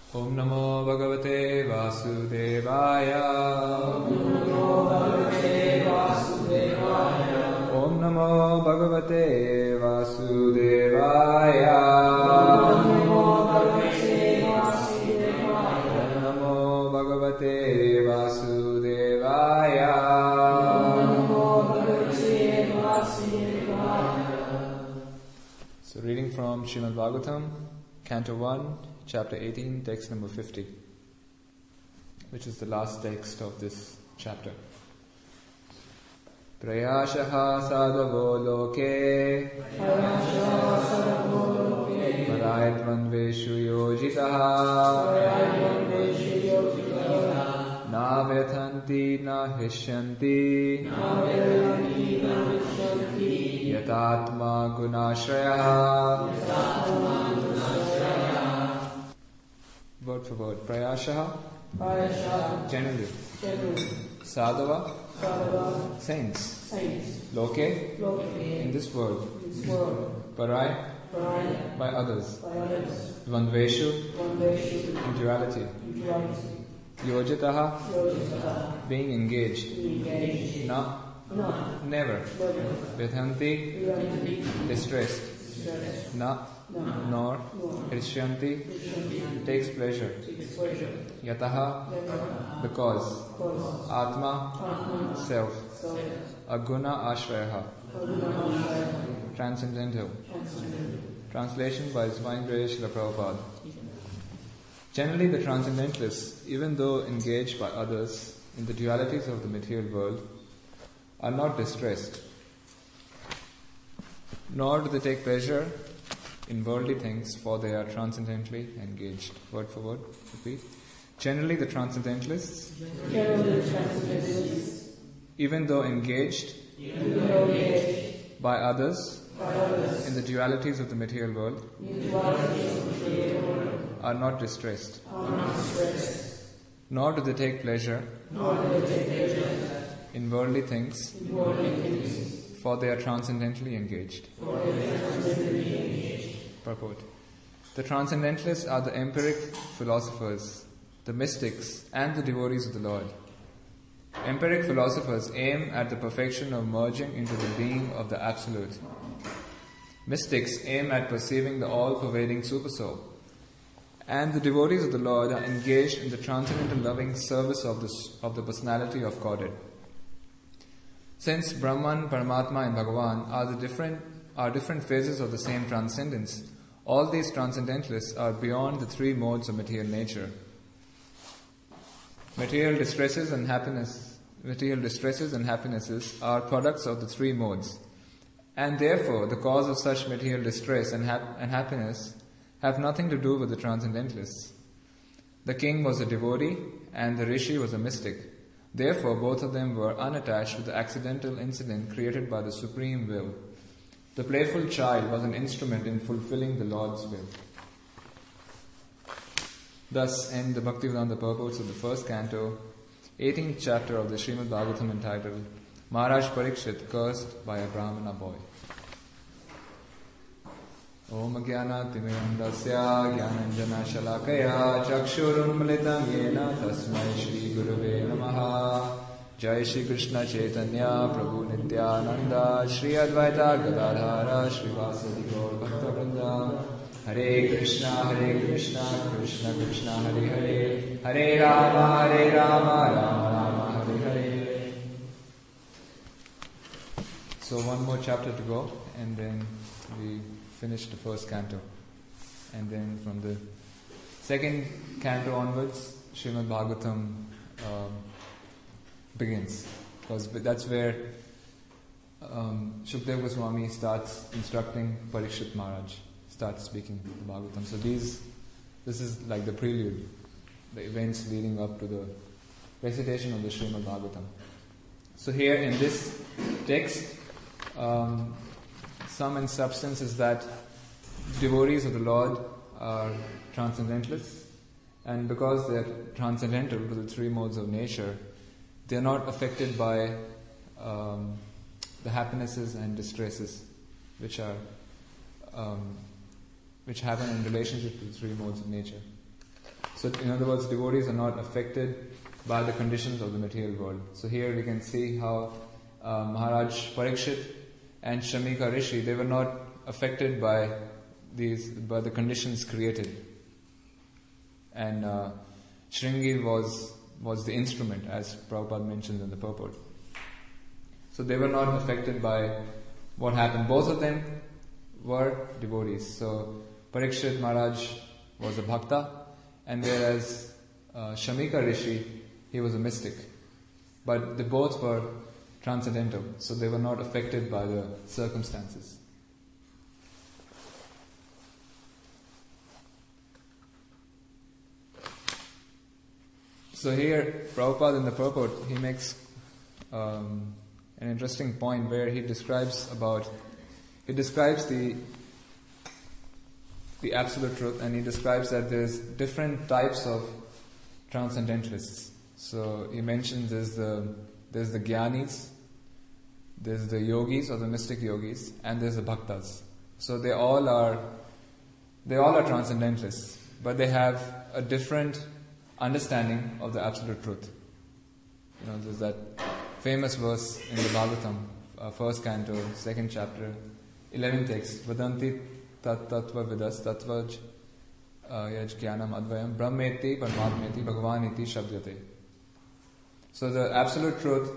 Om Namo Bhagavate Vasudevaya. Om Namo Bhagavate Vasudevaya. Om Namo Bhagavate Vasudevaya. So reading from Srimad Bhagavatam, Canto 1, Chapter 18, text number 50, which is the last text of this chapter. Prayashaha sadavo loke parayatvanveshu yojitaha na vethanti na hishyanti yatatma gunashraya. Word for word. Prayashaha, generally. Sadhava, saints. Loke, in this world. Parai, by others. Dvandveshu, in duality. Yojitaha, being engaged. Na, never. Vedhanti, distressed. Na, nor. Hrisyanti, takes pleasure. Yataha, because. Atma, self. Aguna ashrayaha, transcendental. Translation by His Divine Grace Srila Prabhupada. Generally, the transcendentalists, even though engaged by others in the dualities of the material world, are not distressed, nor do they take pleasure in worldly things, for they are transcendently engaged. Word for word, repeat. Generally, the transcendentalists, even though engaged by others in the dualities of the material world, are not distressed, nor do they take pleasure in worldly things, for they are transcendently engaged. Purport. The transcendentalists are the empiric philosophers, the mystics, and the devotees of the Lord. Empiric philosophers aim at the perfection of merging into the being of the Absolute. Mystics aim at perceiving the all-pervading Supersoul. And the devotees of the Lord are engaged in the transcendental loving service of the personality of Godhead. Since Brahman, Paramatma, and Bhagavan are different phases of the same transcendence, all these transcendentalists are beyond the three modes of material nature. Material distresses and happinesses are products of the three modes, and therefore the cause of such material distress and happiness have nothing to do with the transcendentalists. The king was a devotee and the rishi was a mystic. Therefore, both of them were unattached to the accidental incident created by the supreme will. The playful child was an instrument in fulfilling the Lord's will. Thus end the Bhaktivedanta purports of the first canto, 18th chapter of the Srimad Bhagavatam, entitled Maharaj Parikshit Cursed by a Brahmana Boy. Om Jnana Timirandasya Jnananjana Shalakaya Chakshurunmilitam Yena Tasmai Shri Gurave Namaha. Jai Shri Krishna Chaitanya Prabhu Nityananda Shri Advaita Gadadhara Shri Vasadi Gaur Bhakta Vrinda. Hare Krishna Krishna Krishna Hare Hare Hare Rama Rama Rama Hare Hare. So one more chapter to go, and then we finish the first canto. And then from the second canto onwards, Srimad Bhagavatam begins. Because that's where Shukdev Goswami starts instructing Parikshit Maharaj, starts speaking the Bhagavatam. So this is like the prelude, the events leading up to the recitation of the Srimad Bhagavatam. So here in this text, sum and substance is that devotees of the Lord are transcendentalists, and because they are transcendental to the three modes of nature, they are not affected by the happinesses and distresses which happen in relationship to the three modes of nature. So in other words, devotees are not affected by the conditions of the material world. So here we can see how Maharaj Parikshit and Shamika Rishi, they were not affected by the conditions created. And Shringi was the instrument, as Prabhupada mentions in the purport. So they were not affected by what happened. Both of them were devotees. So Parikshit Maharaj was a bhakta, and whereas Shamika Rishi, he was a mystic. But they both were transcendental, so they were not affected by the circumstances. So here, Prabhupada in the purport, he makes an interesting point where he describes the absolute truth, and he describes that there's different types of transcendentalists. So he mentions there's the Gyanis, there's the yogis or the mystic yogis, and there's the bhaktas. So they all are transcendentalists, but they have a different understanding of the absolute truth. There's that famous verse in the Bhagavatam, first canto, second chapter, 11th text, Vadanti tattva vidas tattvaj yaj jnanam advayam brahmeti paramatmeti bhagavaniti shabdyate. So the absolute truth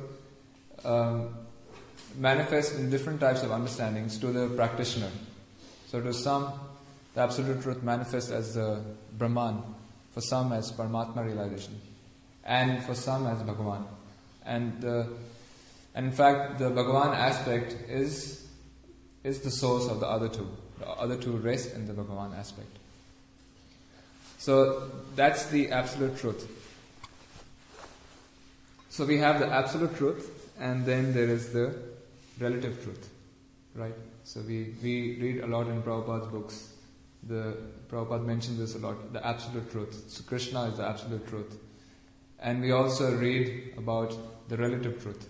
manifests in different types of understandings to the practitioner. So to some, the absolute truth manifests as the Brahman, for some as Paramatma realization, and for some as Bhagavan. And in fact, the Bhagavan aspect is the source of the other two. The other two rest in the Bhagavan aspect. So that's the absolute truth. So we have the absolute truth, and then there is the relative truth, right? So we read a lot in Prabhupada's books. Prabhupada mentions this a lot, the absolute truth. So Krishna is the absolute truth. And we also read about the relative truth.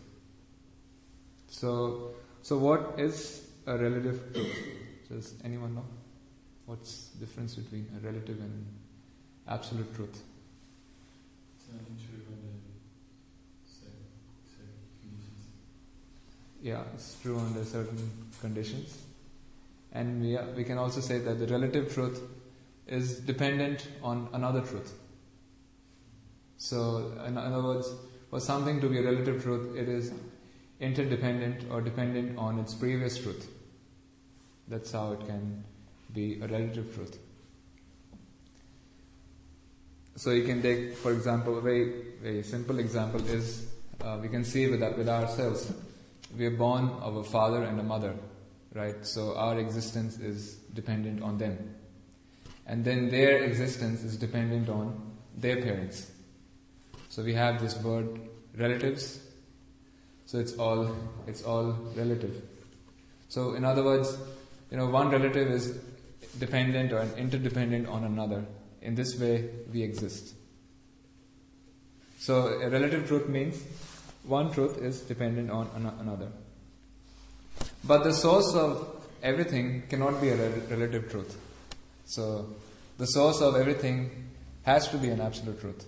So what is a relative truth? Does anyone know? What's the difference between a relative and absolute truth? It's not true under certain conditions. Yeah, it's true under certain conditions. And we can also say that the relative truth is dependent on another truth. So, in other words, for something to be a relative truth, it is interdependent or dependent on its previous truth. That's how it can be a relative truth. So you can take, for example, a very, very simple example is, we can see with ourselves. We are born of a father and a mother, right? So our existence is dependent on them. And then their existence is dependent on their parents. So we have this word relatives. So it's all relative. So in other words, one relative is dependent or interdependent on another. In this way, we exist. So a relative truth means one truth is dependent on another. But the source of everything cannot be a relative truth. So the source of everything has to be an absolute truth.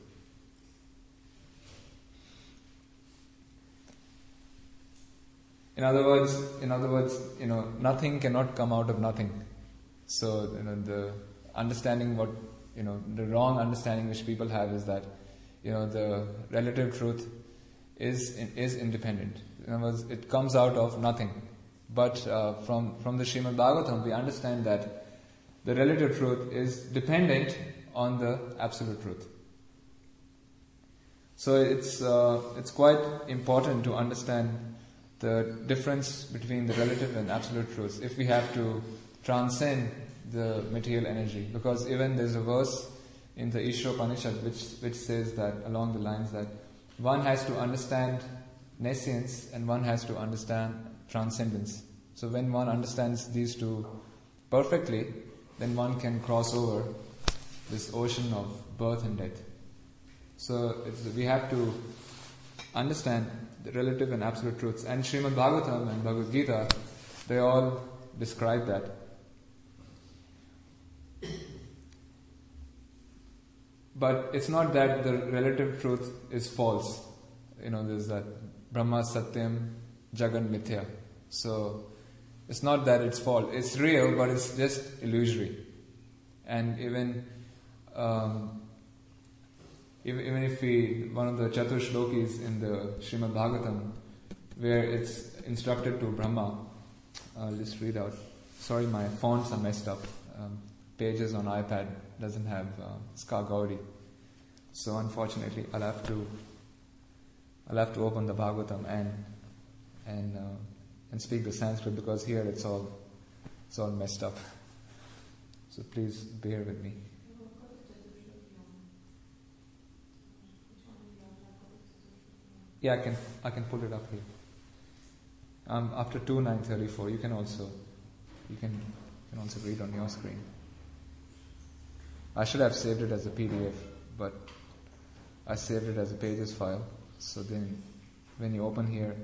In other words, nothing cannot come out of nothing. So the understanding the wrong understanding which people have is that the relative truth is independent. In other words, it comes out of nothing. But from the Srimad Bhagavatam, we understand that the relative truth is dependent on the absolute truth. So it's quite important to understand the difference between the relative and absolute truths if we have to transcend the material energy. Because even there's a verse in the Ishropanishad which says that, along the lines that one has to understand nescience and one has to understand transcendence. So when one understands these two perfectly, then one can cross over this ocean of birth and death. So we have to understand the relative and absolute truths. And Srimad Bhagavatam and Bhagavad Gita, they all describe that. But it's not that the relative truth is false. There's that Brahma Satyam Jagan Mithya. So it's not that it's false. It's real, but it's just illusory. And even if one of the Chatur Shlokis in the Srimad Bhagavatam, where it's instructed to Brahma, I'll just read out. Sorry, my fonts are messed up. Pages on iPad doesn't have Ska Gaudi. So unfortunately, I'll have to open the Bhagavatam and speak the Sanskrit, because here it's all messed up. So please bear with me. Yeah, I can pull it up here. After 2:934, you can also read on your screen. I should have saved it as a PDF, but I saved it as a pages file. So then, when you open here,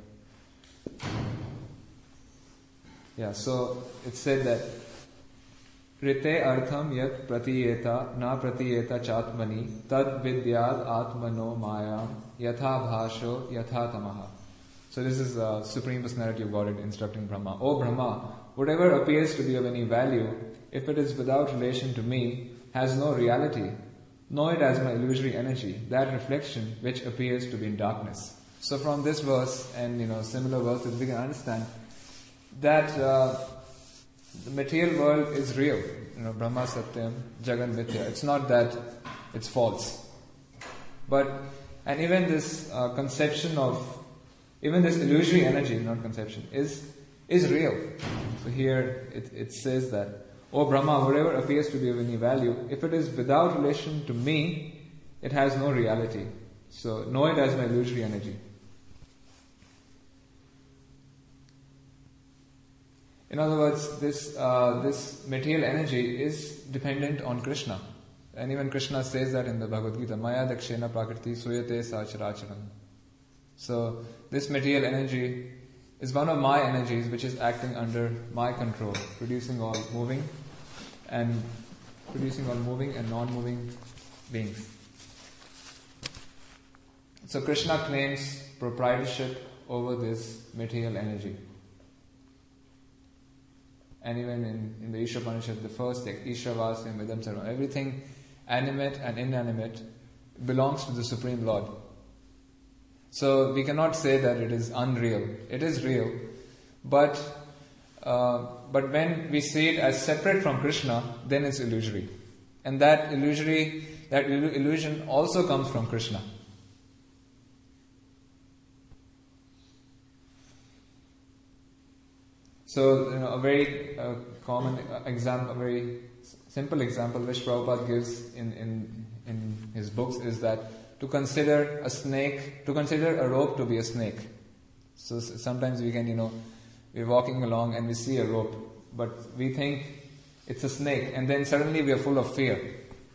so it said that Rite artham yat pratiyeta na pratiyeta chatmani tad vidyad atmano mayam yatha bhasho yatha tamaha. So this is Supreme Personality of Godhead instructing Brahma. O Brahma, whatever appears to be of any value, if it is without relation to me, has no reality. Know it as my illusory energy, that reflection which appears to be in darkness. So from this verse and similar verses, we can understand that the material world is real. Brahma Satyam, Jagan Mithya. It's not that it's false. And even this conception of, even this illusory energy, not conception, is real. So here it says that, O Brahma, whatever appears to be of any value, if it is without relation to me, it has no reality. So know it as my illusory energy. In other words, this material energy is dependent on Krishna. And even Krishna says that in the Bhagavad Gita, Maya dakshena prakriti suyate sacharacharam. So this material energy is one of my energies which is acting under my control, producing all moving and non-moving beings. So Krishna claims proprietorship over this material energy. And even in the Ishopanishad, the first text, Ishavasya Vidam Sarvam, everything animate and inanimate belongs to the Supreme Lord. So we cannot say that it is unreal. It is real, but when we see it as separate from Krishna, then it's illusory, and that illusion also comes from Krishna. So a very common example, a very simple example which Prabhupada gives in his books is that to consider a rope to be a snake. So sometimes we can, we're walking along and we see a rope, but we think it's a snake, and then suddenly we are full of fear.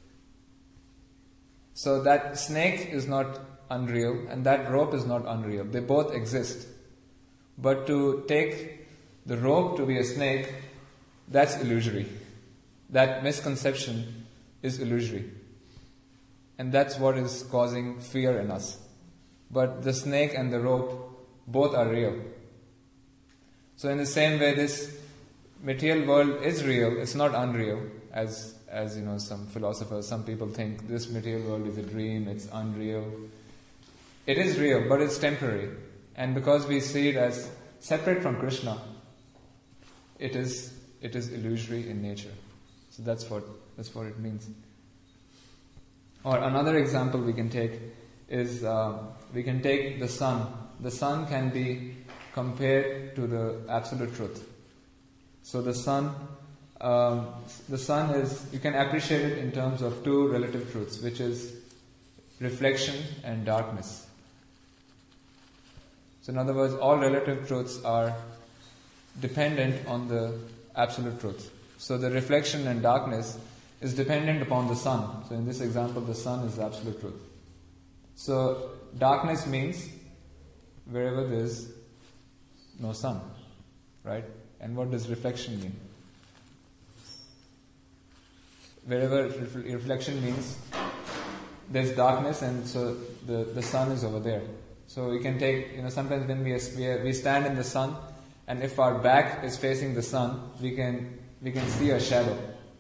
So that snake is not unreal and that rope is not unreal. They both exist. But to take the rope to be a snake, that's illusory. That misconception is illusory. And that's what is causing fear in us. But the snake and the rope, both are real. So in the same way, this material world is real, it's not unreal, as some philosophers, some people think this material world is a dream, it's unreal. It is real, but it's temporary. And because we see it as separate from Krishna, it is illusory in nature. So that's what it means. Or another example we can take is we can take the sun. The sun can be compared to the absolute truth. So the sun is, you can appreciate it in terms of two relative truths, which is reflection and darkness. So in other words, all relative truths are dependent on the absolute truth. So the reflection and darkness is dependent upon the sun. So in this example, the sun is the absolute truth. So darkness means wherever there is no sun, right? And what does reflection mean? Wherever reflection means there's darkness, and so the sun is over there. So we can take, sometimes when we stand in the sun, and if our back is facing the sun, we can see a shadow.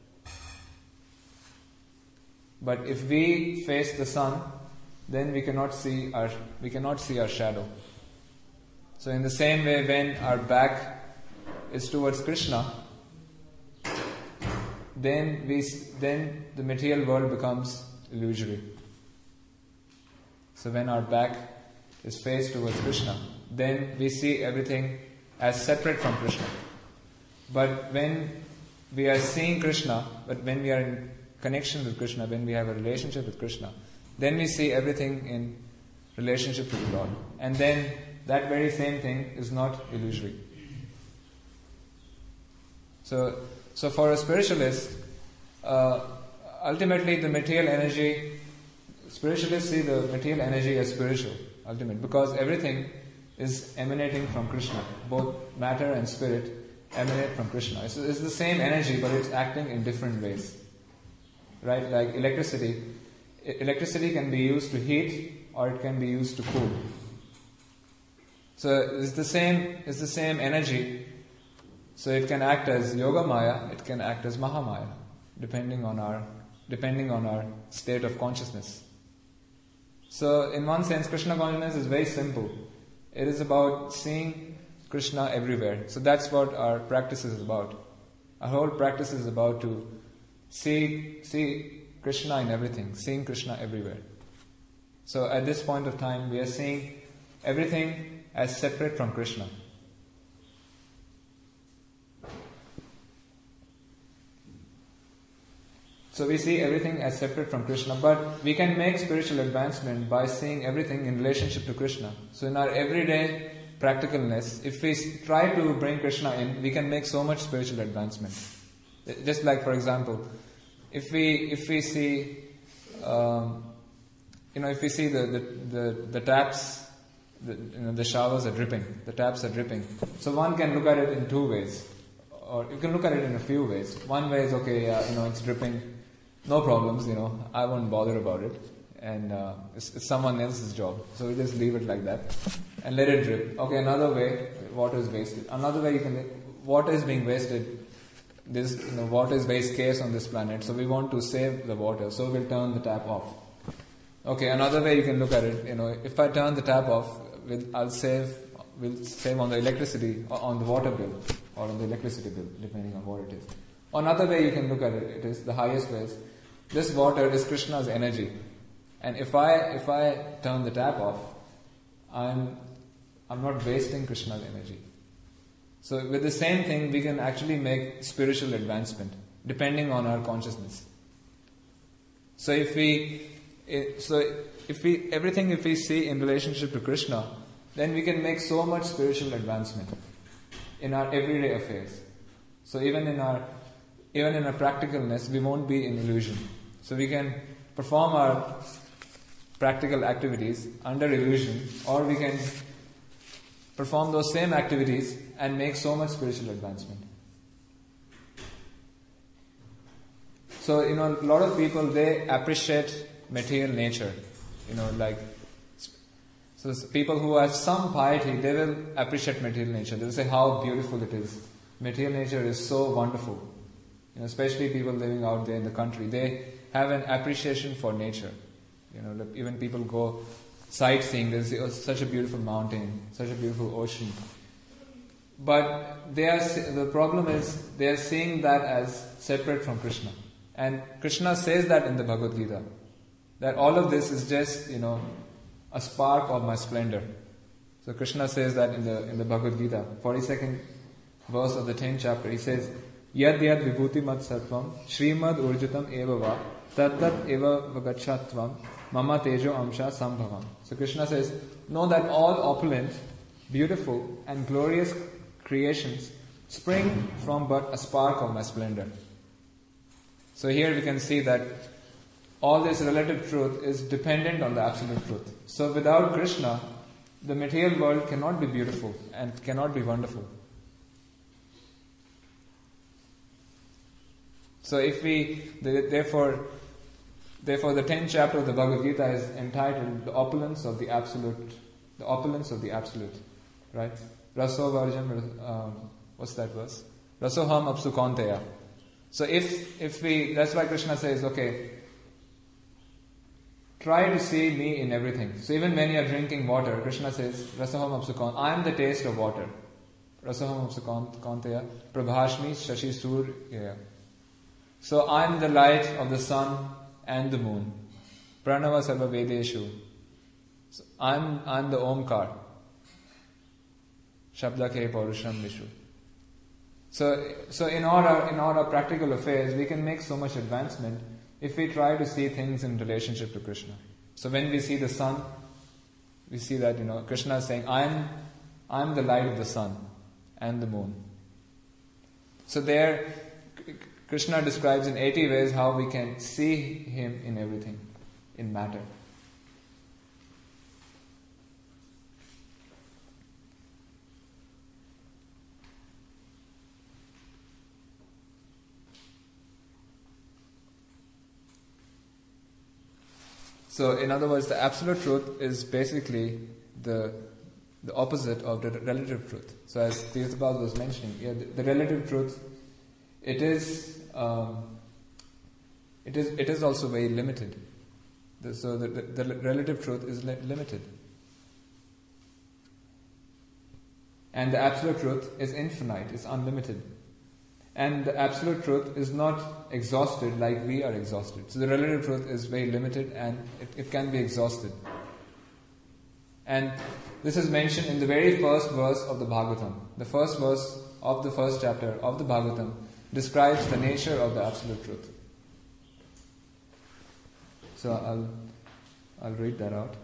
But if we face the sun, then we cannot see our shadow. So in the same way, when our back is towards Krishna, then the material world becomes illusory. So when our back is faced towards Krishna, then we see everything as separate from Krishna. But when we are seeing Krishna, but when we are in connection with Krishna, when we have a relationship with Krishna, then we see everything in relationship to the Lord. And then that very same thing is not illusory. So for a spiritualist, ultimately the material energy, spiritualists see the material energy as spiritual, ultimate, because everything is emanating from Krishna. Both matter and spirit emanate from Krishna. It's the same energy, but it's acting in different ways. Right? Like electricity. Electricity can be used to heat, or it can be used to cool. So it's the same energy. So it can act as Yoga Maya, it can act as Mahamaya, depending on our state of consciousness. So in one sense, Krishna consciousness is very simple. It is about seeing Krishna everywhere. So that's what our practice is about. Our whole practice is about to see Krishna in everything, seeing Krishna everywhere. So at this point of time, we are seeing everything as separate from Krishna. So we see everything as separate from Krishna, but we can make spiritual advancement by seeing everything in relationship to Krishna. So in our everyday practicalness, if we try to bring Krishna in, we can make so much spiritual advancement. Just like, for example, if we see, if we see the taps, the showers are dripping, the taps are dripping. So one can look at it in two ways, or you can look at it in a few ways. One way is, okay, it's dripping, no problems, I won't bother about it, and it's someone else's job, so we just leave it like that and let it drip. Okay, another way, water is wasted. Another way, water is being wasted. This water is very scarce on this planet, so we want to save the water, so we'll turn the tap off. Okay, another way you can look at it, if I turn the tap off, we'll save on the electricity, or on the water bill, or on the electricity bill, depending on what it is. Another way you can look at it, it is the highest way. This water is Krishna's energy, and if I turn the tap off, I'm not wasting Krishna's energy. So with the same thing, we can actually make spiritual advancement depending on our consciousness. So if we see in relationship to Krishna, then we can make so much spiritual advancement in our everyday affairs. So even in our practicalness, we won't be in illusion. So we can perform our practical activities under illusion, or we can perform those same activities and make so much spiritual advancement. So, a lot of people, they appreciate material nature. So people who have some piety, they will appreciate material nature. They'll say how beautiful it is. Material nature is so wonderful. Especially people living out there in the country, they have an appreciation for nature. Even people go sightseeing, they say, oh, such a beautiful mountain, such a beautiful ocean. But the problem is, they are seeing that as separate from Krishna. And Krishna says that in the Bhagavad Gita, that all of this is just, a spark of my splendor. So Krishna says that in the Bhagavad Gita, 42nd verse of the 10th chapter, he says, Yad yad vibhuti mat sattvam, Srimad urjitam eva va, tad eva vagachatvam, mama tejo amsha sambhavam. So Krishna says, know that all opulent, beautiful and glorious creations spring from but a spark of my splendor. So here we can see that all this relative truth is dependent on the absolute truth. So without Krishna, the material world cannot be beautiful and cannot be wonderful. So therefore, Therefore, the 10th chapter of the Bhagavad Gita is entitled The Opulence of the Absolute. The Opulence of the Absolute. Right? Raso Varjam, what's that verse? Rasoham apsu kaunteya. So if we, that's why Krishna says, okay, try to see me in everything. So even when you are drinking water, Krishna says, Rasoham apsu kaunteya, I am the taste of water. Rasoham apsu kaunteya, prabhashmi shashi surya. So I am the light of the sun and the moon. Pranava sarva vedeshu. So I'm the Omkar. Shabdake Paurusham Vishu. So in all our practical affairs, we can make so much advancement if we try to see things in relationship to Krishna. So when we see the sun, we see that, Krishna is saying, I'm the light of the sun and the moon. So there, Krishna describes in 80 ways how we can see Him in everything, in matter. So, in other words, the absolute truth is basically the opposite of the relative truth. So, as Tirthapal was mentioning, the relative truth, it is also very limited. So, the relative truth is limited, and the absolute truth is infinite, is unlimited. And the absolute truth is not exhausted like we are exhausted. So the relative truth is very limited and it can be exhausted. And this is mentioned in the very first verse of the Bhagavatam. The first verse of the first chapter of the Bhagavatam describes the nature of the absolute truth. So I'll read that out.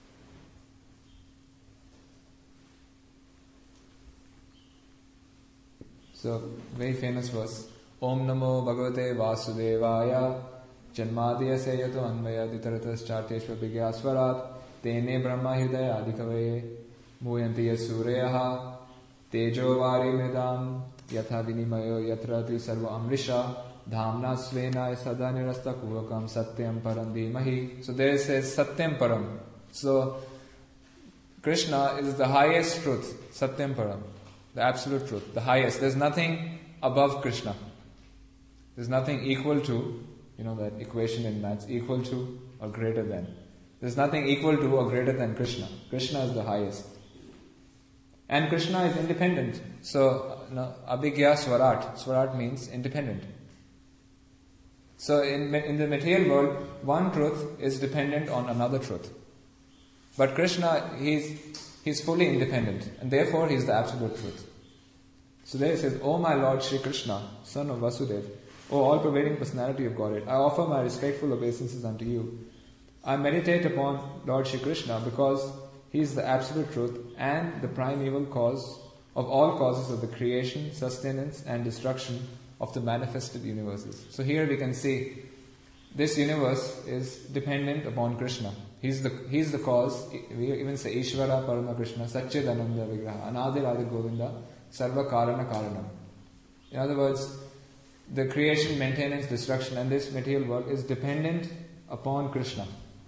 So, very famous verse. Om Namo Bhagavate Vasudevaya Janmadya Seyato Anvaya Ditaratas Charteshva Vigyaswarat Tene Brahma Hidaya Adikavaye Muyanti Yasureyaha Tejo Vari Medam Yatha Vinimayo Yatrati Sarva Amrisha Dhamna Svena Sada Nirasta Kuvakam Satyam Param Dhimahi. So there it says Satyam Param. So, Krishna is the highest truth, Satyam Param. The absolute truth, the highest. There's nothing above Krishna. There's nothing equal to, that equation in maths, equal to or greater than. There's nothing equal to or greater than Krishna. Krishna is the highest. And Krishna is independent. So, Abhigya Swarat. Swarat means independent. So, in the material world, one truth is dependent on another truth. But Krishna, He's fully independent, and therefore He is the absolute truth. So there it says, O my Lord Shri Krishna, Son of Vasudeva, O all-pervading personality of Godhead, I offer my respectful obeisances unto you. I meditate upon Lord Shri Krishna because He is the absolute truth and the primeval cause of all causes of the creation, sustenance and destruction of the manifested universes. So here we can see this universe is dependent upon Krishna. He's the cause. We even say Ishvara Parama Krishna Satchidananda Vigraha Anadir Adi Govinda Sarva Karana Karanam. In other words, the creation, maintenance, destruction and this material world is dependent upon Krishna.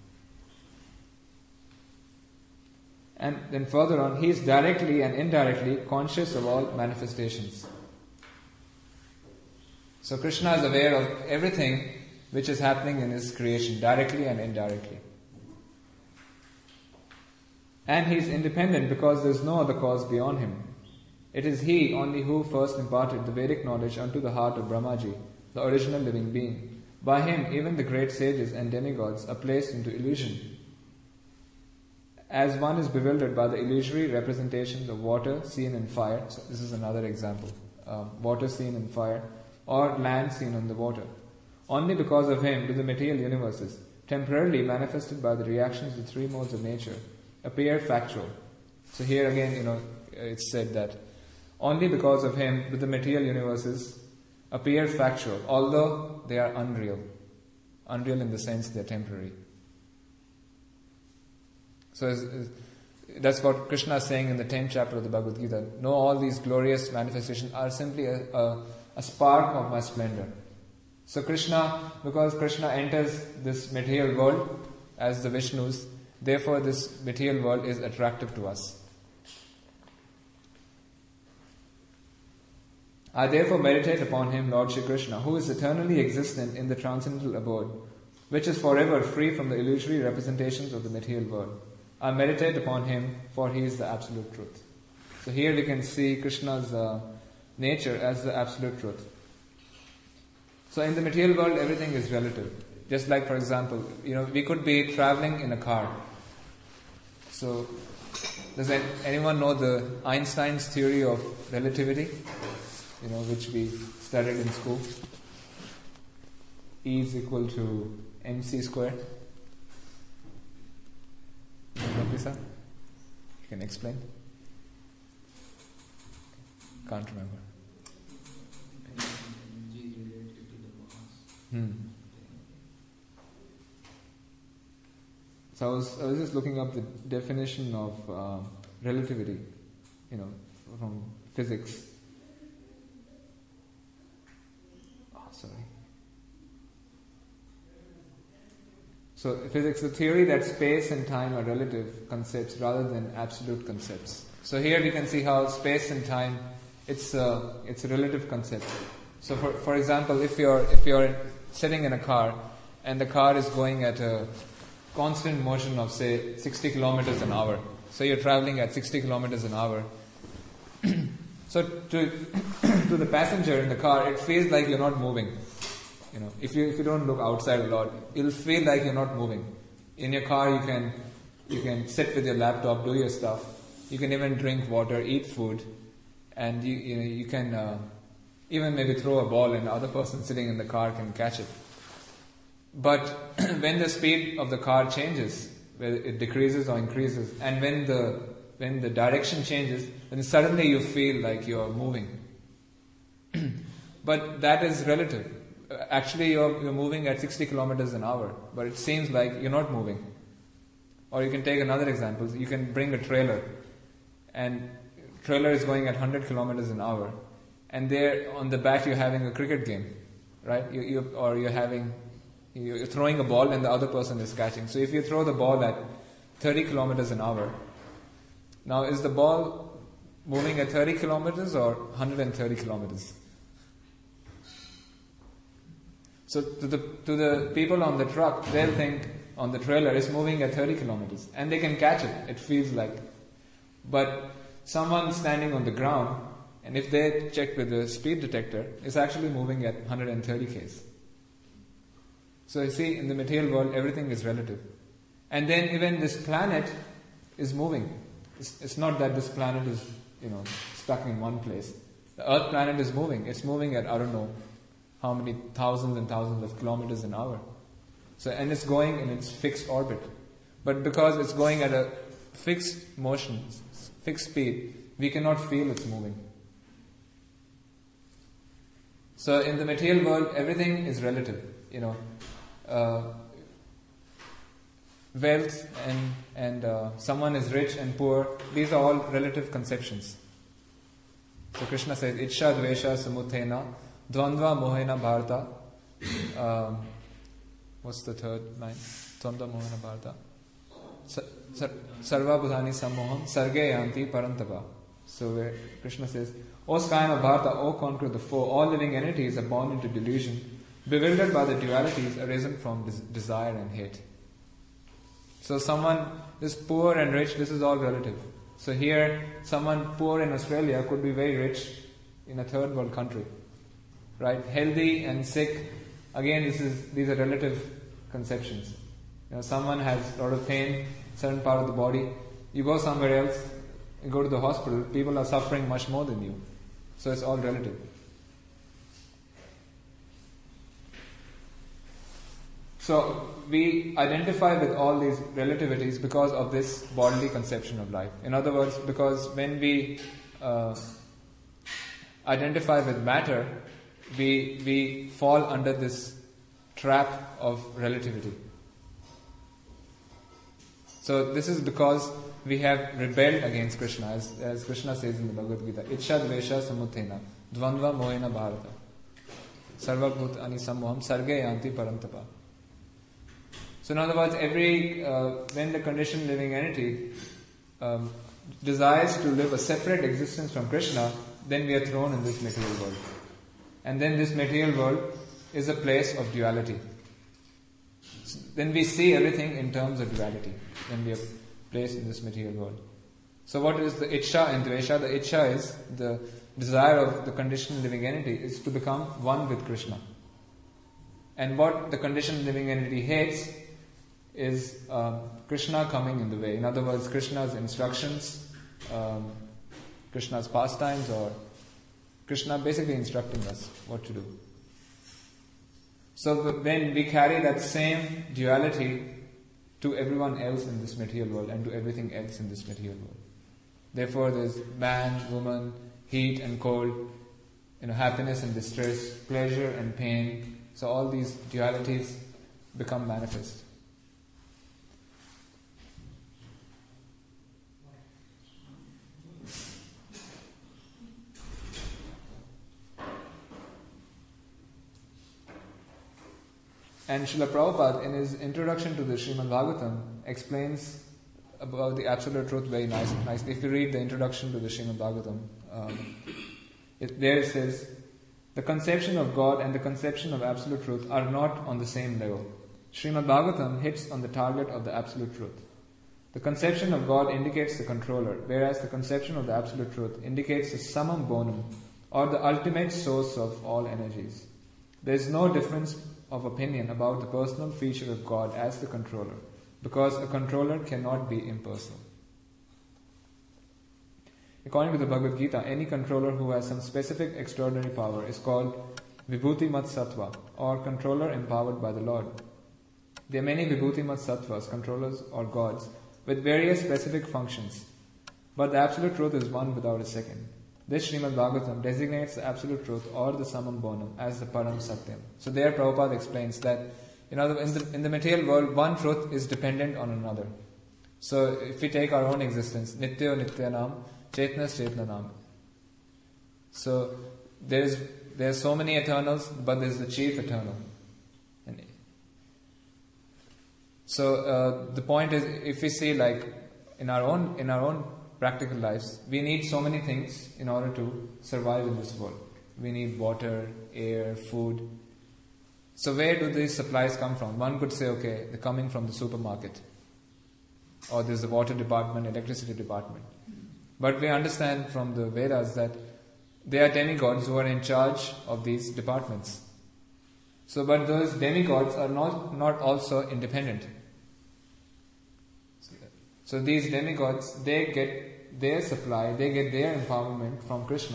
And then further on, He is directly and indirectly conscious of all manifestations. So Krishna is aware of everything which is happening in His creation, directly and indirectly. And He is independent because there is no other cause beyond Him. It is He only who first imparted the Vedic knowledge unto the heart of Brahmaji, the original living being. By Him, even the great sages and demigods are placed into illusion. As one is bewildered by the illusory representations of water seen in fire, so this is another example, water seen in fire, or land seen on the water. Only because of Him do the material universes, temporarily manifested by the reactions of the three modes of nature, appear factual. So here again, it's said that only because of Him do the material universes appear factual, although they are unreal. Unreal in the sense they are temporary. So that's what Krishna is saying in the 10th chapter of the Bhagavad Gita. No, all these glorious manifestations are simply a spark of my splendor. So Krishna, because Krishna enters this material world as the Vishnus, therefore this material world is attractive to us. I therefore meditate upon him, Lord Shri Krishna, who is eternally existent in the transcendental abode, which is forever free from the illusory representations of the material world. I meditate upon him, for he is the absolute truth. So here we can see Krishna's nature as the absolute truth. So in the material world, everything is relative. Just like, for example, we could be traveling in a car. So, does anyone know the Einstein's theory of relativity? Which we studied in school. E is equal to mc squared. Lisa, you can explain? Can't remember. So I was just looking up the definition of relativity, from physics. So physics, the theory that space and time are relative concepts rather than absolute concepts. So here we can see how space and time, it's a relative concept. So for example, if you're sitting in a car and the car is going at a constant motion of say 60 kilometers an hour. So you're traveling at 60 kilometers an hour. So to the passenger in the car, it feels like you're not moving. If you don't look outside a lot, it'll feel like you're not moving. In your car, you can sit with your laptop, do your stuff. You can even drink water, eat food, and you can even maybe throw a ball, and the other person sitting in the car can catch it. But when the speed of the car changes, whether it decreases or increases, and when the direction changes, then suddenly you feel like you're moving. But that is relative. Actually, you're moving at 60 kilometers an hour, but it seems like you're not moving. Or you can take another example. You can bring a trailer, and trailer is going at 100 kilometers an hour, and there on the back you're having a cricket game, right? You're throwing a ball and the other person is catching. So if you throw the ball at 30 kilometers an hour, now is the ball moving at 30 kilometers or 130 kilometers? So to the people on the truck, they'll think on the trailer it's moving at 30 kilometers, and they can catch it. It feels like, but someone standing on the ground, and if they check with the speed detector, it's actually moving at 130 k's. So you see, in the material world, everything is relative, and then even this planet is moving. It's not that this planet is stuck in one place. The Earth planet is moving. It's moving at, I don't know how many thousands and thousands of kilometers an hour. So, and it's going in its fixed orbit. But because it's going at a fixed motion, fixed speed, we cannot feel it's moving. So in the material world, everything is relative. Wealth and someone is rich and poor, these are all relative conceptions. So Krishna says, Ichcha dvesha samuthena dvandva mohena bharata. What's the third line? Dvandva mohena bharata. Sarva buddhani sammoham sarge yanti parantapa. So where Krishna says, O scion of Bharata, O conqueror of the foe, all living entities are born into delusion, bewildered by the dualities arisen from desire and hate. So someone is poor and rich, this is all relative. So here, someone poor in Australia could be very rich in a third world country. Right? Healthy and sick, again these are relative conceptions. Someone has a lot of pain, certain part of the body, you go somewhere else, you go to the hospital, people are suffering much more than you. So it's all relative. So we identify with all these relativities because of this bodily conception of life. In other words, because when we identify with matter, we fall under this trap of relativity. So this is because we have rebelled against Krishna, as Krishna says in the Bhagavad Gita, Ichcha dvesha samuthena dvandva mohena bharata. sarvabhutani sammoham sarge yanti parantapa. So in other words, when the conditioned living entity desires to live a separate existence from Krishna, then we are thrown in this material world. And then this material world is a place of duality. So then we see everything in terms of duality when we are placed in this material world. So what is the Ichcha and Dvesha? The Ichcha is the desire of the conditioned living entity is to become one with Krishna. And what the conditioned living entity hates is Krishna coming in the way. In other words, Krishna's instructions, Krishna's pastimes, or Krishna basically instructing us what to do. So when we carry that same duality to everyone else in this material world and to everything else in this material world. Therefore there's man, woman, heat and cold, happiness and distress, pleasure and pain. So all these dualities become manifest. And Srila Prabhupada, in his introduction to the Srimad Bhagavatam, explains about the Absolute Truth very nicely. If you read the introduction to the Srimad Bhagavatam, there it says, the conception of God and the conception of Absolute Truth are not on the same level. Srimad Bhagavatam hits on the target of the Absolute Truth. The conception of God indicates the controller, whereas the conception of the Absolute Truth indicates the summum bonum, or the ultimate source of all energies. There is no difference of opinion about the personal feature of God as the controller, because a controller cannot be impersonal. According to the Bhagavad Gita, any controller who has some specific extraordinary power is called Vibhuti Mat Sattva, or controller empowered by the Lord. There are many Vibhuti Mat Sattvas, controllers or gods, with various specific functions, but the Absolute Truth is one without a second. This Srimad Bhagavatam designates the Absolute Truth or the Summum Bonum as the Param Satyam. So there Prabhupada explains that in the material world, one truth is dependent on another. So if we take our own existence, Nityo Nityanam, Chetnas Chetnanam. So there's so many eternals, but there's the chief eternal. So the point is, if we see like in our own practical lives, we need so many things in order to survive in this world. We need water, air, food. So where do these supplies come from? One could say, okay, they're coming from the supermarket. Or there's the water department, electricity department. But we understand from the Vedas that there are demigods who are in charge of these departments. So, but those demigods are not also independent. So these demigods, they get their supply, they get their empowerment from Krishna.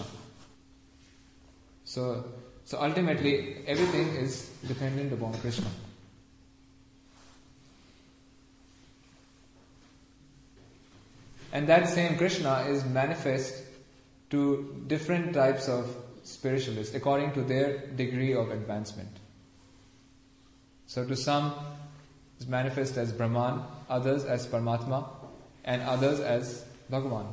So ultimately, everything is dependent upon Krishna. And that same Krishna is manifest to different types of spiritualists according to their degree of advancement. So to some, it's manifest as Brahman, others as Paramatma, and others as Bhagavan.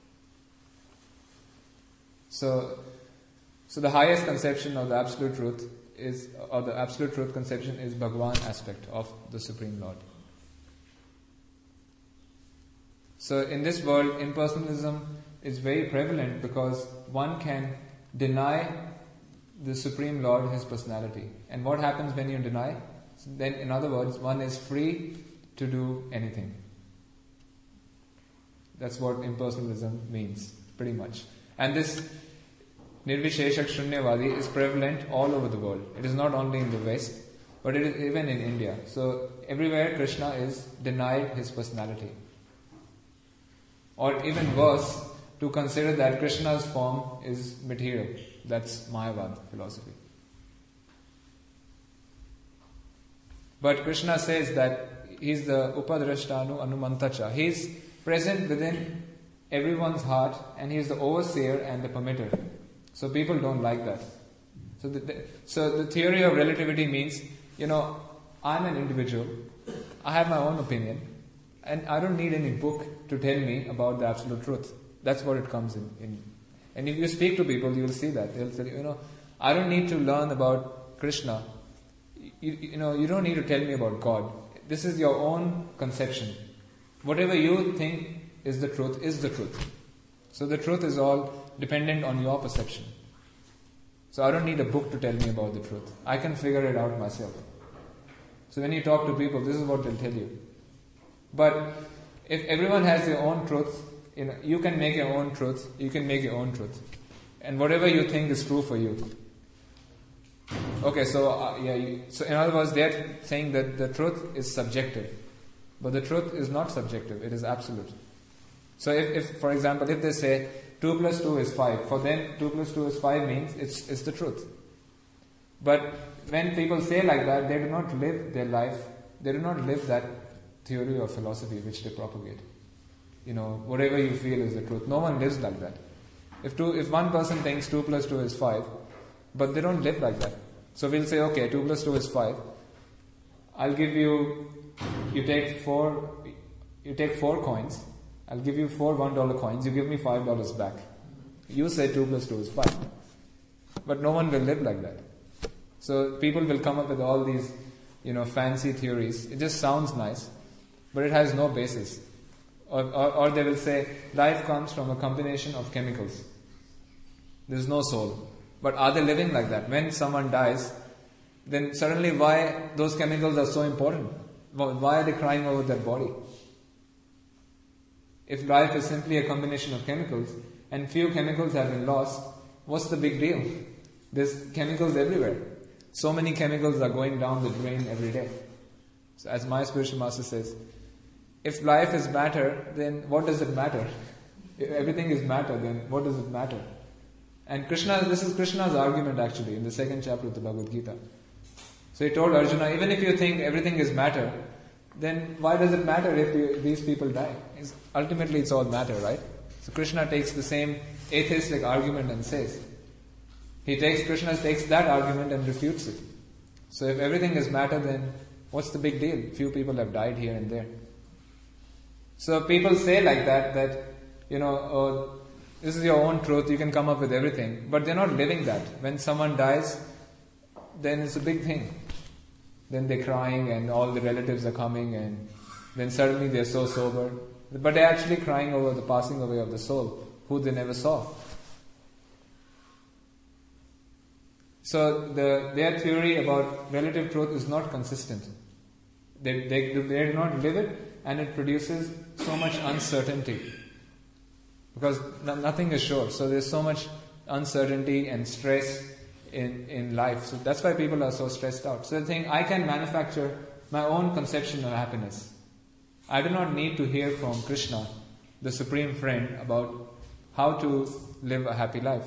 So the highest conception of the Absolute Truth is, or the Absolute Truth conception is Bhagavan aspect of the Supreme Lord. So in this world, impersonalism is very prevalent because one can deny the Supreme Lord His personality. And what happens when you deny? Then, in other words, one is free to do anything. That's what impersonalism means, pretty much. And this Nirvisheshak Shunyavadi is prevalent all over the world. It is not only in the West, but it is even in India. So everywhere Krishna is denied His personality. Or even worse, to consider that Krishna's form is material. That's Mayavad philosophy. But Krishna says that He's the Upadrashtanu Anumantacha. He's present within everyone's heart and He is the overseer and the permitter. So people don't like that. So the theory of relativity means, I'm an individual, I have my own opinion, and I don't need any book to tell me about the Absolute Truth. That's what it comes in. And if you speak to people, you will see that. They'll say, I don't need to learn about Krishna, you don't need to tell me about God. This is your own conception. Whatever you think is the truth is the truth. So the truth is all dependent on your perception. So I don't need a book to tell me about the truth. I can figure it out myself. So when you talk to people, this is what they'll tell you. But if everyone has their own truth, you can make your own truth, you can make your own truth. And whatever you think is true for you. Okay, so so in other words, they're saying that the truth is subjective. But the truth is not subjective, it is absolute. So if for example, if they say 2 plus 2 is 5, for them 2 plus 2 is 5 means it's the truth. But when people say like that, they do not live their life, they do not live that theory or philosophy which they propagate. Whatever you feel is the truth. No one lives like that. If one person thinks 2 plus 2 is 5, but they don't live like that. So we'll say, okay, 2 plus 2 is 5. I'll give you take 4 coins. I'll give you 4 $1 coins. You give me $5 back. You say 2 plus 2 is 5. But no one will live like that. So people will come up with all these, fancy theories. It just sounds nice, but it has no basis. Or they will say, life comes from a combination of chemicals. There's no soul. But are they living like that? When someone dies, then suddenly why those chemicals are so important? Why are they crying over their body? If life is simply a combination of chemicals, and few chemicals have been lost, what's the big deal? There's chemicals everywhere. So many chemicals are going down the drain every day. So as my spiritual master says, if life is matter, then what does it matter? If everything is matter, then what does it matter? And this is Krishna's argument actually in the 2nd chapter of the Bhagavad Gita. So he told Arjuna, even if you think everything is matter, then why does it matter if these people die? Ultimately it's all matter, right? So Krishna takes the same atheistic argument and says, Krishna takes that argument and refutes it. So if everything is matter, then what's the big deal? Few people have died here and there. So people say like that this is your own truth, you can come up with everything. But they're not living that. When someone dies, then it's a big thing. Then they're crying and all the relatives are coming and then suddenly they're so sober. But they're actually crying over the passing away of the soul, who they never saw. So their theory about relative truth is not consistent. They do not live it, and it produces so much uncertainty. Because nothing is sure. So there's so much uncertainty and stress in life. So that's why people are so stressed out. So they think, I can manufacture my own conception of happiness. I do not need to hear from Krishna, the Supreme Friend, about how to live a happy life.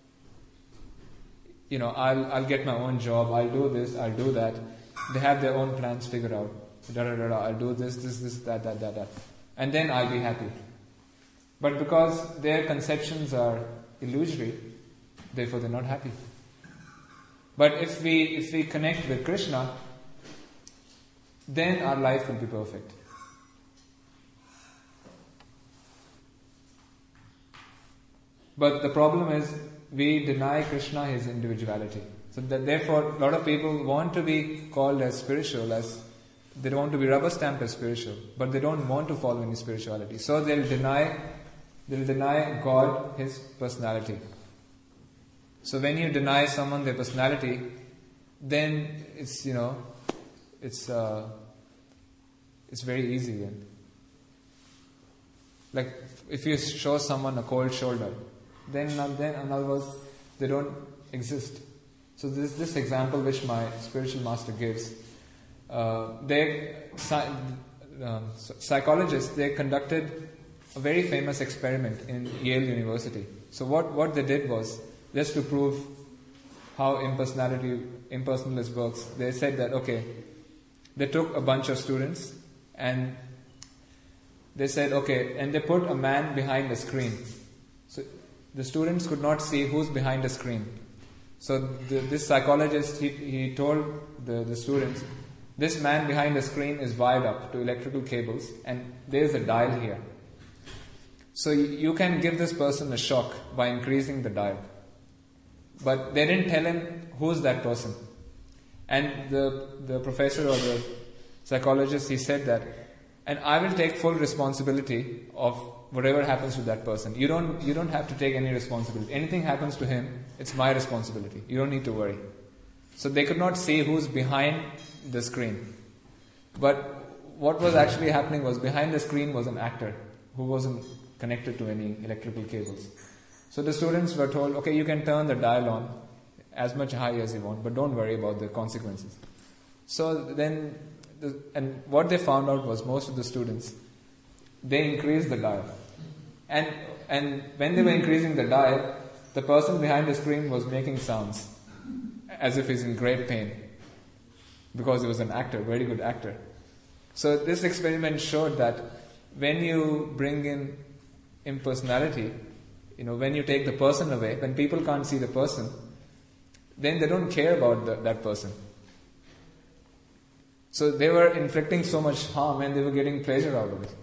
I'll get my own job, I'll do this, I'll do that. They have their own plans figured out. I'll do this, that. And then I'll be happy. But because their conceptions are illusory, therefore they're not happy. But if we connect with Krishna, then our life will be perfect. But the problem is, we deny Krishna his individuality. So that therefore, a lot of people want to be called as spiritual, they want to be rubber stamped as spiritual, but they don't want to follow any spirituality. So they'll deny God his personality. So when you deny someone their personality, then it's very easy then. Like if you show someone a cold shoulder, then in other words, they don't exist. So this example which my spiritual master gives, psychologists, they conducted a very famous experiment in Yale University. So what they did was, just to prove how impersonalist works, they said that, okay, they took a bunch of students and they said, okay, and they put a man behind a screen. So the students could not see who's behind the screen. So this psychologist, he told the students, this man behind the screen is wired up to electrical cables and there's a dial here. So you can give this person a shock by increasing the dial. But they didn't tell him who's that person. And the professor or the psychologist, he said that, and I will take full responsibility of whatever happens to that person. You don't have to take any responsibility. Anything happens to him, it's my responsibility. You don't need to worry. So they could not see who's behind the screen. But what was actually happening was, behind the screen was an actor who wasn't connected to any electrical cables. So the students were told, okay, you can turn the dial on as much high as you want, but don't worry about the consequences. So then, and what they found out was, most of the students, they increased the dial. And when they were increasing the dial, the person behind the screen was making sounds as if he's in great pain, because he was an actor, very good actor. So this experiment showed that when you bring in impersonality, when you take the person away, when people can't see the person, then they don't care about that person. So they were inflicting so much harm and they were getting pleasure out of it.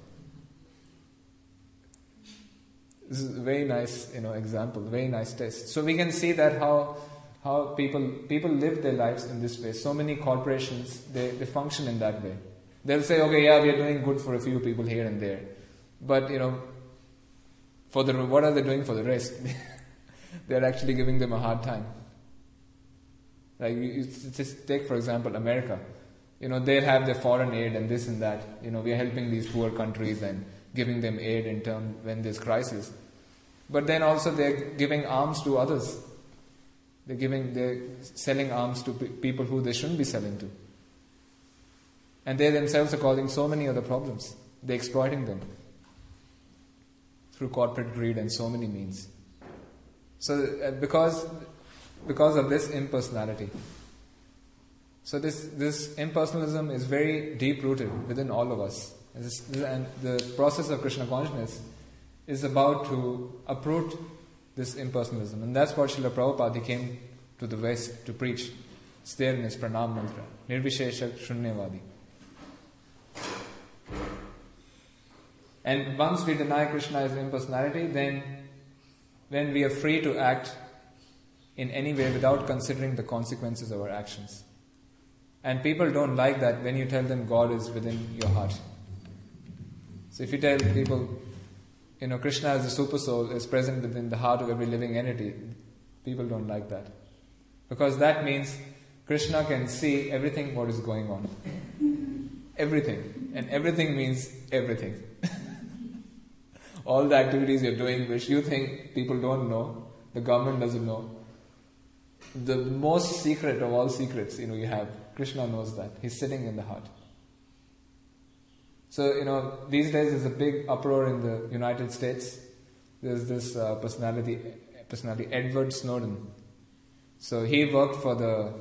This is a very nice, example, very nice test. So we can see that how people live their lives in this way. So many corporations, they function in that way. They'll say, okay, yeah, we are doing good for a few people here and there. But, what are they doing for the rest? They're actually giving them a hard time. Like, you just take, for example, America. They'll have their foreign aid and this and that. We are helping these poor countries and giving them aid in terms when there's crisis. But then also they're giving arms to others. They're selling arms to people who they shouldn't be selling to. And they themselves are causing so many other problems. They're exploiting them through corporate greed and so many means. So because of this impersonality. So this impersonalism is very deep-rooted within all of us. And the process of Krishna consciousness is about to uproot this impersonalism. And that's what Srila Prabhupada, he came to the West to preach. It's there in his Pranam Mantra. Nirvisheshak Shunyavadi. And once we deny Krishna as impersonality, then when we are free to act in any way without considering the consequences of our actions. And people don't like that when you tell them God is within your heart. So if you tell people, Krishna as the super soul is present within the heart of every living entity, people don't like that. Because that means Krishna can see everything what is going on. Everything. And everything means everything. All the activities you're doing which you think people don't know, the government doesn't know. The most secret of all secrets, you have. Krishna knows that. He's sitting in the heart. So, these days there's a big uproar in the United States. There's this personality, Edward Snowden. So he worked for the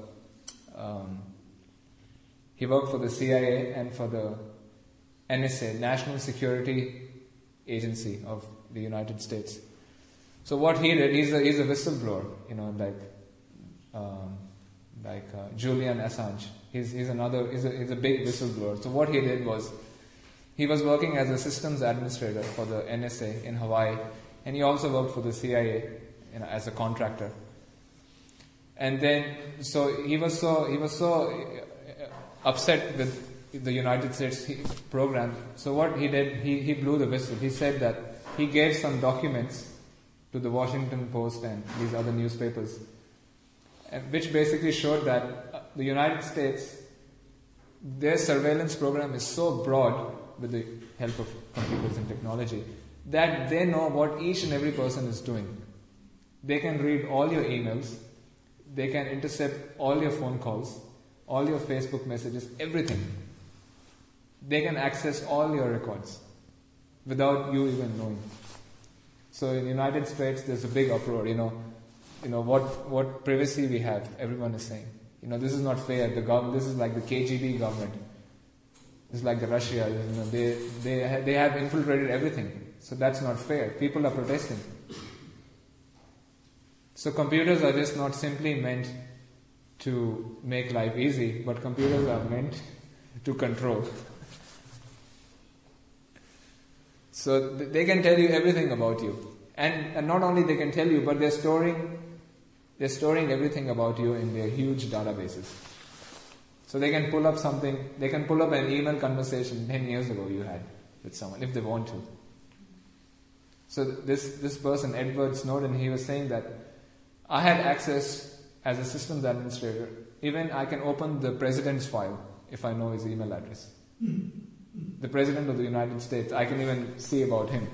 CIA and for the NSA, National Security Agency of the United States. So what he did, he's a whistleblower, like Julian Assange. He's a big whistleblower. So what he did was, he was working as a systems administrator for the NSA in Hawaii, and he also worked for the CIA, as a contractor. And then, so he was so upset with the United States program. So what he did, he blew the whistle. He said that he gave some documents to the Washington Post and these other newspapers, which basically showed that the United States, their surveillance program is so broad with the help of computers and technology that they know what each and every person is doing. They can read all your emails, they can intercept all your phone calls, all your Facebook messages, everything. They can access all your records without you even knowing. So in the United States, there's a big uproar. What privacy we have. Everyone is saying, this is not fair. The government, this is like the KGB government. This is like the Russia. They have infiltrated everything. So that's not fair. People are protesting. So computers are just not simply meant to make life easy, but computers are meant to control. So they can tell you everything about you. And not only they can tell you, but they're storing everything about you in their huge databases. So they can pull up something, they can pull up an email conversation 10 years ago you had with someone, if they want to. So this person, Edward Snowden, he was saying that I had access as a systems administrator. Even I can open the president's file if I know his email address. The President of the United States, I can even see about him.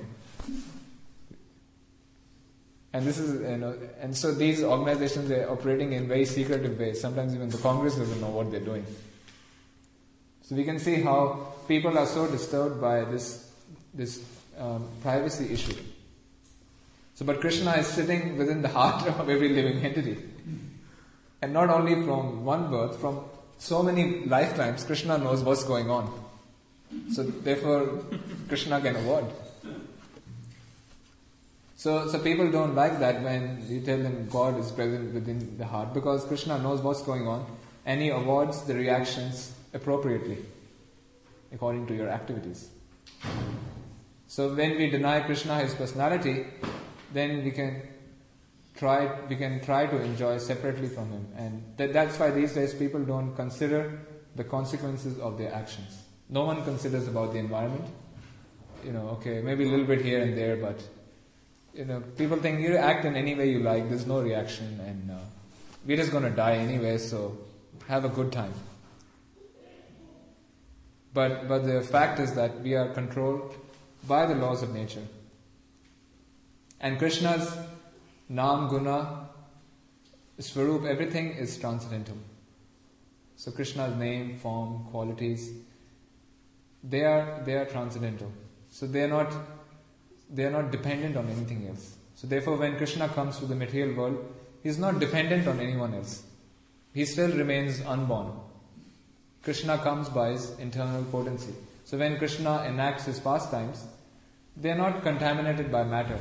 And this is, and so these organizations are operating in very secretive ways. Sometimes even the Congress doesn't know what they're doing. So we can see how people are so disturbed by this privacy issue. So, but Krishna is sitting within the heart of every living entity. And not only from one birth, from so many lifetimes, Krishna knows what's going on. So therefore, Krishna can award. So people don't like that when you tell them God is present within the heart, because Krishna knows what's going on and He awards the reactions appropriately according to your activities. So when we deny Krishna His personality, then we can try to enjoy separately from Him, and that's why these days people don't consider the consequences of their actions. No one considers about the environment. Okay, maybe a little bit here and there, but people think you act in any way you like, there's no reaction, and we're just going to die anyway, so have a good time. But the fact is that we are controlled by the laws of nature. And Krishna's Nam, Guna, Swarup, everything is transcendental. So Krishna's name, form, qualities, they are transcendental. So they are not dependent on anything else. So therefore when Krishna comes to the material world, he is not dependent on anyone else. He still remains unborn. Krishna comes by his internal potency. So when Krishna enacts his pastimes, they are not contaminated by matter.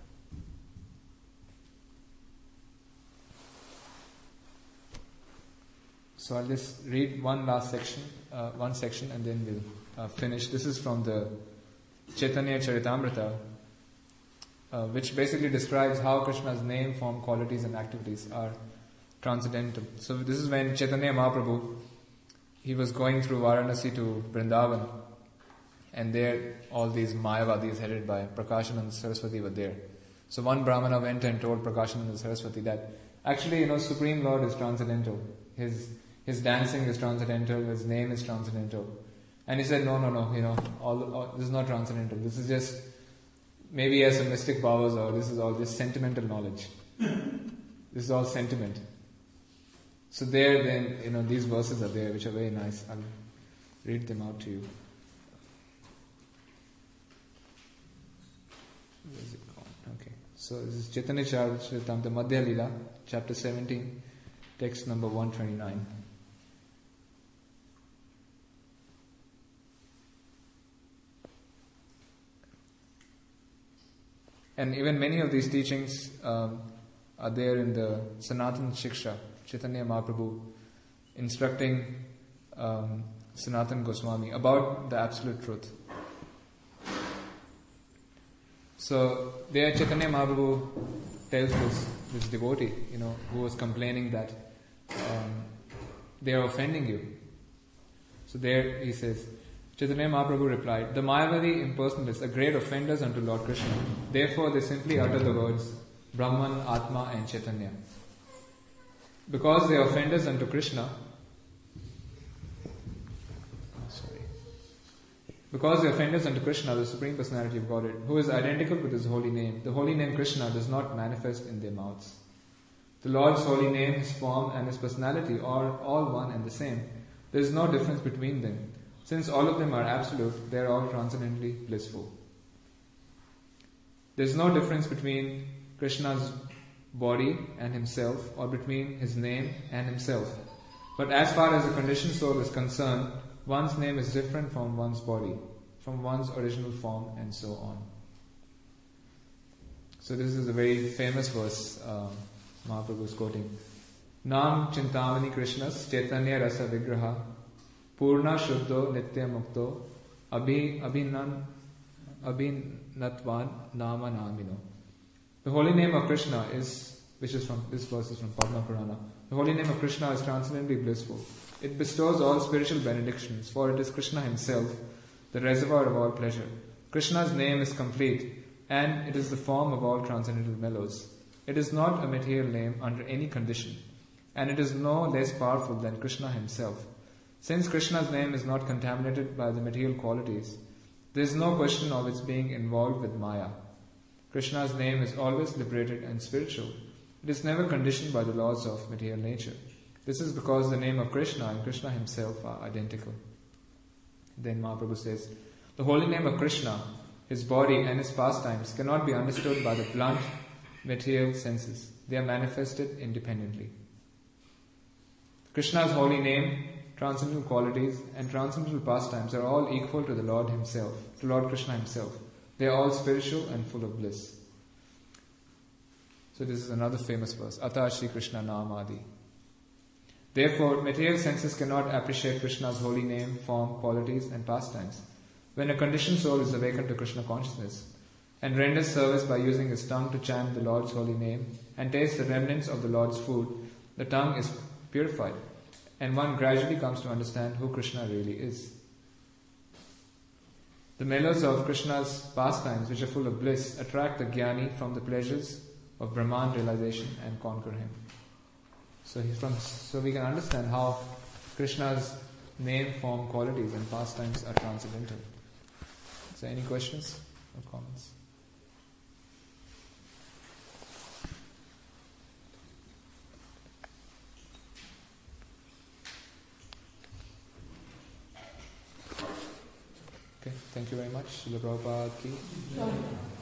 So I'll just read one section, and then we'll finish. This is from the Chaitanya Charitamrita, which basically describes how Krishna's name, form, qualities and activities are transcendental. So this is when Chaitanya Mahaprabhu, he was going through Varanasi to Vrindavan, and there all these Mayavadis headed by Prakashananda Saraswati were there. So one Brahmana went and told Prakashananda Saraswati that actually, Supreme Lord is transcendental. His dancing is transcendental, his name is transcendental. And he said, no, all this is not transcendental. This is just, maybe he has some mystic powers, or this is all just sentimental knowledge. This is all sentiment. So there then, these verses are there, which are very nice. I'll read them out to you. Where is it gone? Okay. So this is Chaitanya Charitamrita, Madhya Lila, chapter 17, text number 129. And even many of these teachings are there in the Sanatana Shiksha, Chaitanya Mahaprabhu instructing Sanatana Goswami about the absolute truth. So there Chaitanya Mahaprabhu tells this devotee, who was complaining that they are offending you. So there he says, Chaitanya Mahaprabhu replied, the Mayavadi impersonalists are great offenders unto Lord Krishna. Therefore they simply utter the words Brahman, Atma and Chaitanya. Because they are offenders unto Krishna, the Supreme Personality of Godhead, who is identical with His holy name, the holy name Krishna does not manifest in their mouths. The Lord's holy name, His form and His personality are all one and the same. There is no difference between them. Since all of them are absolute, they are all transcendently blissful. There is no difference between Krishna's body and Himself, or between His name and Himself. But as far as the conditioned soul is concerned, one's name is different from one's body, from one's original form, and so on. So this is a very famous verse Mahaprabhu is quoting. Nam Chintamani Krishnas Chaitanya Rasa Vigraha Purna Shuddho Nitya Mukto Abhinatvan Nama Namino. The holy name of Krishna is, this verse is from Padma Purana. The holy name of Krishna is transcendently blissful. It bestows all spiritual benedictions, for it is Krishna himself, the reservoir of all pleasure. Krishna's name is complete, and it is the form of all transcendental mellows. It is not a material name under any condition, and it is no less powerful than Krishna himself. Since Krishna's name is not contaminated by the material qualities, there is no question of its being involved with Maya. Krishna's name is always liberated and spiritual. It is never conditioned by the laws of material nature. This is because the name of Krishna and Krishna himself are identical. Then Mahaprabhu says, the holy name of Krishna, his body and his pastimes cannot be understood by the blunt material senses. They are manifested independently. Krishna's holy name, transcendental qualities and transcendental pastimes are all equal to the Lord himself, to Lord Krishna himself. They are all spiritual and full of bliss. So this is another famous verse, Ata Shri Krishna Namadi. Therefore, material senses cannot appreciate Krishna's holy name, form, qualities and pastimes. When a conditioned soul is awakened to Krishna consciousness and renders service by using his tongue to chant the Lord's holy name and tastes the remnants of the Lord's food, the tongue is purified, and one gradually comes to understand who Krishna really is. The mellows of Krishna's pastimes, which are full of bliss, attract the jnani from the pleasures of Brahman realization and conquer him. So we can understand how Krishna's name, form, qualities and pastimes are transcendental. So any questions or comments? Okay, thank you very much. Srila Prabhupada ki.